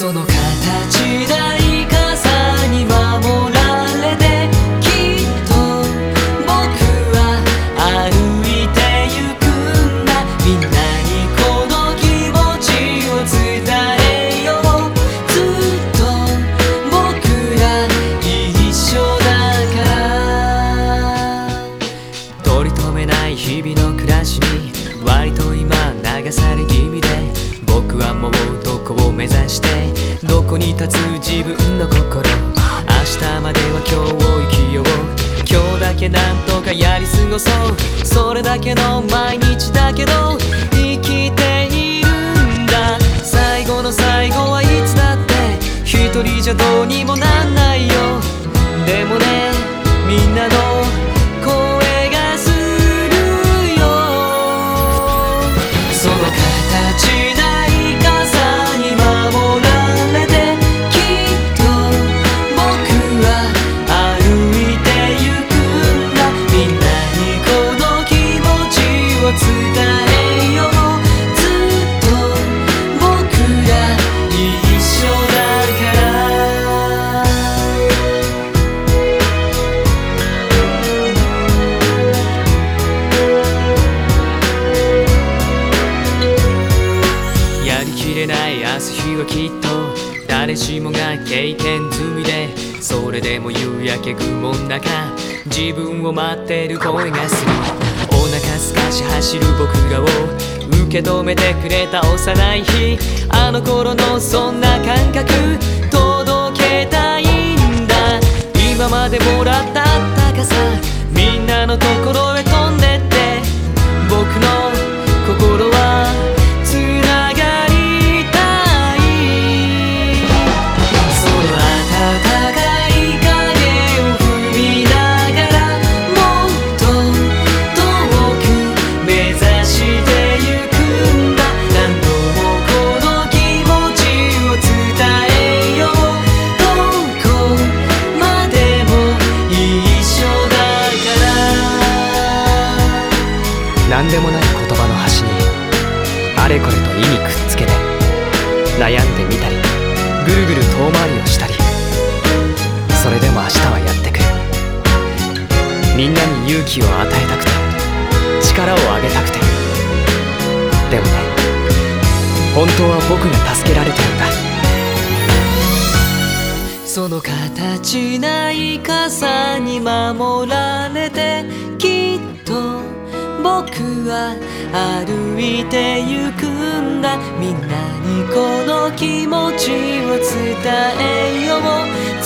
その形ない傘に守られてきっと僕は歩いてゆくんだ。みんなにこの気持ちを伝えよう。ずっと僕ら一緒だから。取り留めない日々の暮らしに割と今流され気味で、僕はもうどこを目指してどこに立つ自分の心。明日までは今日を生きよう。今日だけなんとかやり過ごそう。それだけの毎日だけど生きているんだ。最後の最後はいつだって一人じゃどうにもなんないよ。でもね、みんなの声がするよ。その形ない傘に守られてきっと僕は歩いてゆくんだ。みんなにこの気持ちを伝えよう。ずっと僕ら一緒だから。やりきれない朝日はきっと誰しもが経験済みで、それでも夕焼け雲の中自分を待ってる声がする。お腹すかし走る僕らを受け止めてくれた幼い日、あの頃のそんな感覚届けたいんだ。今までもらったあったかさみんなのところへ飛んでって、僕の心はつながりたい。その温かい影を踏みながらもっと遠く目指してゆくんだ。何度もこの気持ちを伝えよう。どこまでも一緒だから。 何でもない言葉の端にあれこれと意味くっつけて悩んでみたりぐるぐる遠回りをしたり、それでも明日はやってくる。みんなに勇気を与えたくて力をあげたくて、でもね、本当は僕が助けられてるんだ。 その形ない傘に守られてきっと僕は歩いてゆくんだ。みんなにこの気持ちを伝えよう。